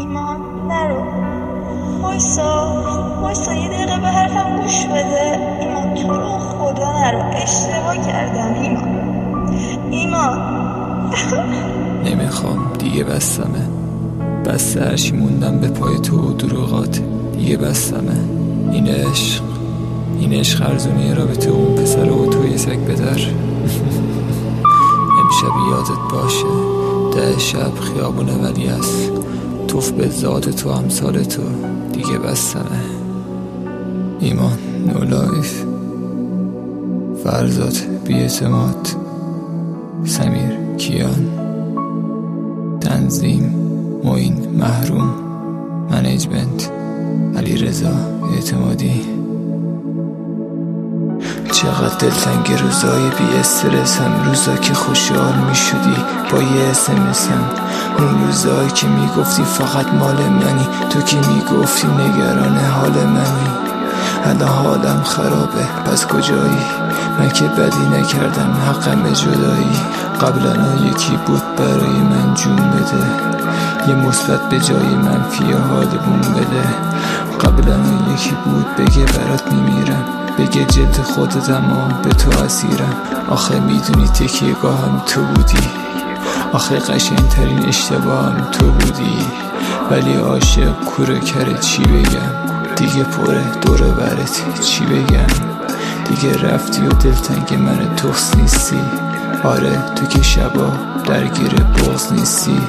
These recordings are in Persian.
ایمان نرو، وایسا یه دقیقه به حرفم گوش بده. ایمان تو رو خدا نرو، اشتباه کردم ایمان. نمیخوام دیگه، بسته هرچی موندم به پای تو و دروغات دیگه بستمه. این عشق ارزونی رابطه اون پسر و توی سگ بدر. امشب یادت باشه 10 شب خیابون ولی است، توف به ذات تو امثال تو دیگه بستمه. ایمان نو لایف، فرزاد بی‌اعتماد، سمیر کیان، تنظیم معین محروم، منیجمنت علیرضا اعتمادی. چقدر دلتنگ روزای بی استرسم، روزا که خوشحال می شدی با یه اسمسم، اون روزایی که می گفتی فقط مال منی، تو که می گفتی نگران حال منی. الان حالم خرابه پس کجایی؟ من که بدی نکردم حقم جدایی. قبلا یکی بود برای من جون بده، یه مثبت به جای منفی حالمون بده. قبلا یکی بود بگه برات میمیرم، بگه جلد خودتم و به تو اسیرم. آخه میدونی تکیه‌گاهم تو بودی، آخه قشنگترین اشتباهم تو بودی. ولی عاشق کوره کره چی بگم، دیگه پره دوره برت چی بگم. دیگه رفتی و دلتنگ من تخص نیستی. آره تو که شبا درگیر بغض نیستی.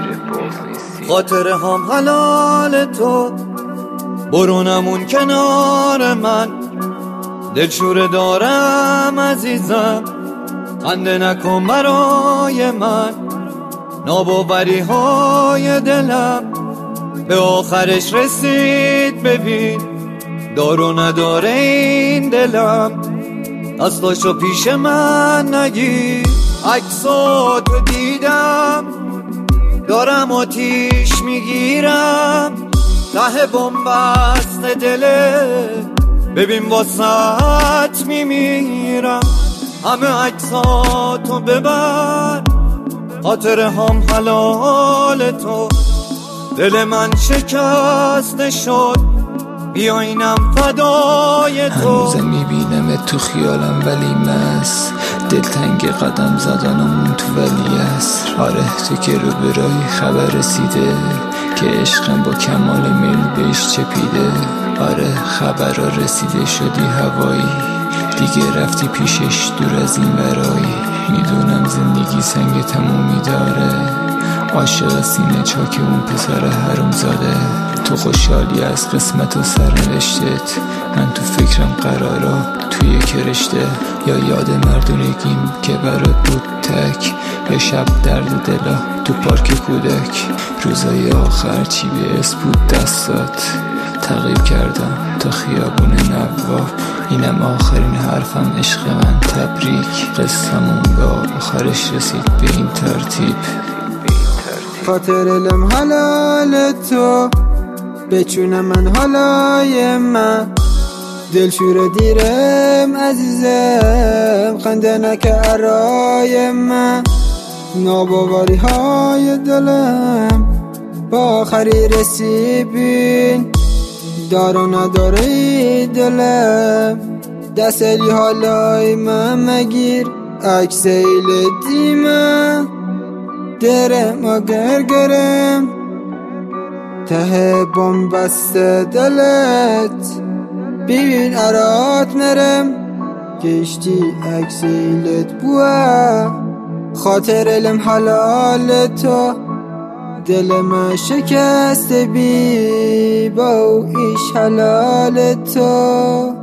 خاطره هم حلال تو، برونمون کنار من. دلشوره دارم عزیزم، خنده نکن برای من. ناباوری های دلم به آخرش رسید، ببین دارو نداره این دلم. دستاشو پیش من نگیر، عکساتو دیدم دارم آتیش میگیرم. ته بن‌بست دله ببین واسط میمیرم. همه عکساتو ببر، خاطره هم حلال تو. دل من شکسته شد، بیا اینم فدای تو. هنوزم میبینم تو خیالم ولی مست، دلتنگ قدم زدنمون تو ولی است. آره تو که رو برای خبر رسیده که عشقم با کمال میل بهش چپیده. آره خبر را رسیده شدی هوایی، دیگه رفتی پیشش دور از این برایی. میدونم زندگی سنگ تمومی داره، عاشق سینه چاک اون پسر حروم زاده. تو خوشحالی از قسمت و سرنوشتت، من تو فکرم قرارا توی کرشته. یا یاد مردونگیم که برات بود تک، یا شب درد دلا تو پارک کودک. روزای آخر چی به اسم بود دستات، تغییر کردم تا خیابون نواب. اینم آخرین حرفم عشق من، تبریک. قصه‌مون به آخرش رسید به این ترتیب. خاطرلم حلال تو، بچونه من حالای من. دلشور دیرم عزیزم، خنده نکه ارای من. ناباوری های دلم با آخری رسیبین، دارو نداره ای دلم. دستلی حالای من مگیر، عکس ایل دیمم درم و گرگرم. ته بن‌بست دلت ببین ارات مرم، کشتی عکس ایلت بوه. خاطرلم حلال تو، دل من شکست بی با ایش حلال تو.